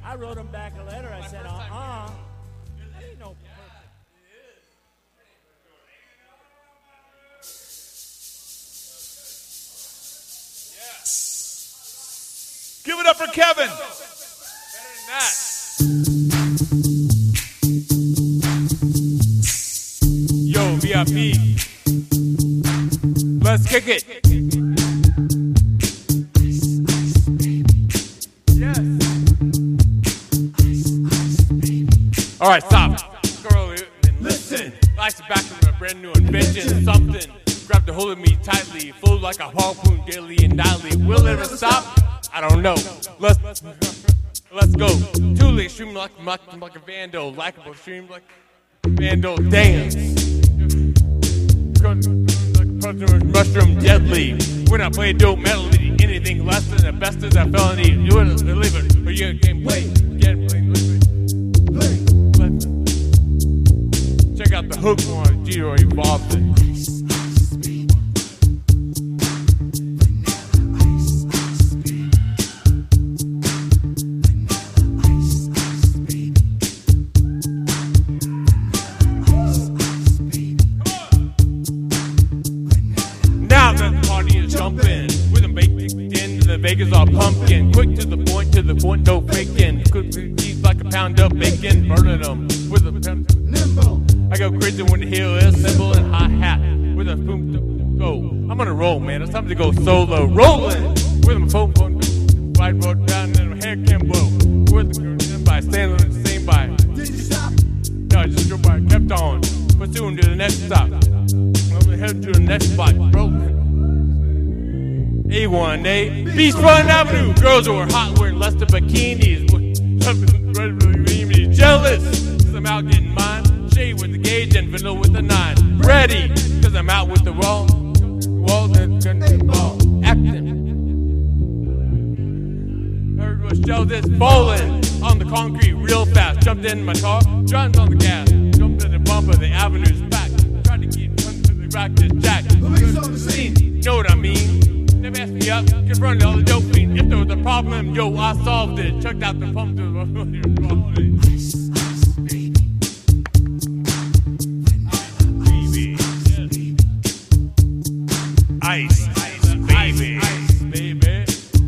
I wrote him back a letter. I said, That ain't no perfect. Give it up for Kevin. Better than that. Yo, VIP. Let's kick it. Yes. All right, stop. Girl, listen. I sit back with a brand new invention. Something grabbed a hold of me tightly, flowed like a harpoon daily and nightly. Will it ever stop? I don't know. Let's go. Too late, stream like a vandal, likeable stream like a vandal dance. Mushroom deadly. When I play dope melody, anything less than the best is a felony. You would believe it, or you can play. Check out the hook on Giro Evolved it. Vegas all pumpkin, quick to the point, no faking. Could be like a pound of bacon, burning them with a nimble. I go crazy when the heel is cymbal and hi-hat with a boom to go. I'm gonna roll, man. It's time to go solo. Rolling with my phone, wide road down and my hair can blow. With the girl by standing the same by. Did you stop? No, I just drove by, kept on. Pursuing to the next stop. I'm heading to the next spot. Rolling. A1A, Beachfront Avenue. Girls who are hot wearing less than bikinis. Jealous, cause I'm out getting mine. Shade with the gauge and vanilla with the 9. Ready, cause I'm out with the walls and ball. Acting. Heard what shells is falling on the concrete real fast. Jumped in my car, drums on the gas. Jumped in the bumper, the avenue's packed. Tried to keep the back this jack. Police on the scene, you know what I mean? They messed me up, confronted all the dope fiends. If there was a problem, yo, I solved it. Checked out the pump to the Ice, baby. Ice, baby.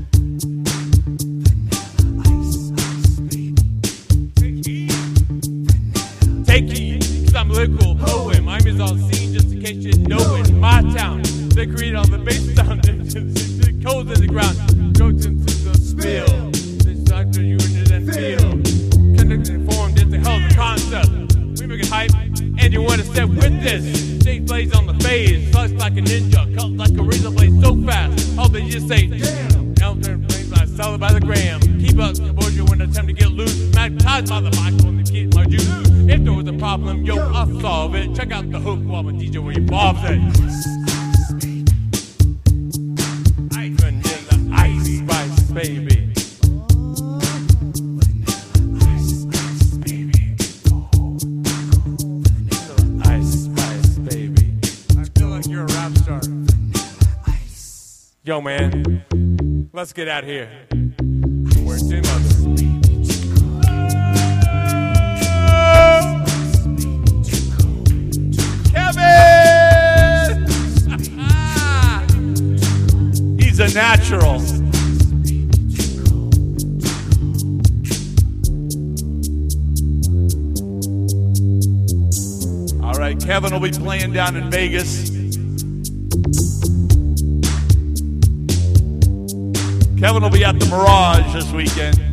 Take heed, cause I'm a lyrical poet. My name is all seen, just in case you know it. My town, they create all the bass sound. The codes in the ground, goes into the spill. This doctor you then feel. Connected and formed, it's a hell of a concept. We make it hype, and you wanna step with this. Shake plays on the phase, slice like a ninja, cut like a razor blade so fast. All they just say, damn. Now they're planes, I sell it by the gram. Keep up, avoid you when it's time to get loose. Magnetized by the mic when they get my juice. If there was a problem, yo, I'll solve it. Check out the hook while my DJ evolves it. Ice, spice, baby. Yo, man, let's get out here. Where's your mother? Kevin! He's a natural. All right, Kevin will be playing down in Vegas. Kevin will be at the Mirage this weekend.